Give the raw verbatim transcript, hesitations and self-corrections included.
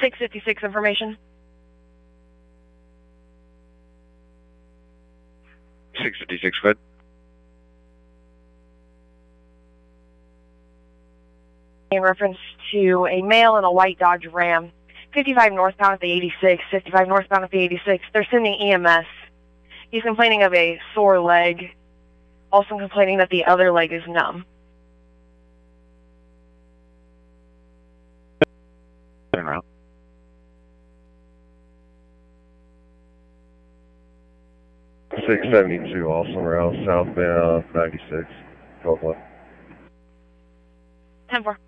six fifty-six information. six fifty-six, good. In reference to a male in a white Dodge Ram, fifty-five northbound at the eighty-six, fifty-five northbound at the eighty-six. They're sending E M S. He's complaining of a sore leg, also complaining that the other leg is numb. Turn around. six seventy-two, Austin Route, southbound ninety-six, twelve one. ten four.